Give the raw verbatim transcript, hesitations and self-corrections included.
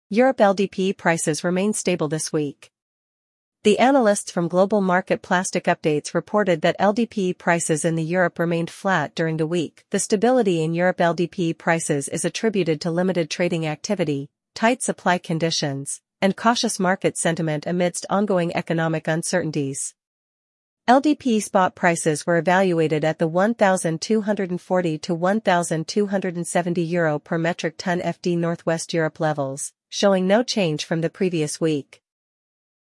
Europe L D P prices remain stable this week. The analysts from Global Market Plastic Updates reported that L D P prices in the Europe remained flat during the week. The stability in Europe L D P prices is attributed to limited trading activity, tight supply conditions, and cautious market sentiment amidst ongoing economic uncertainties. L D P spot prices were evaluated at the one thousand two hundred forty to one thousand two hundred seventy euro per metric ton F D Northwest Europe levels, showing no change from the previous week.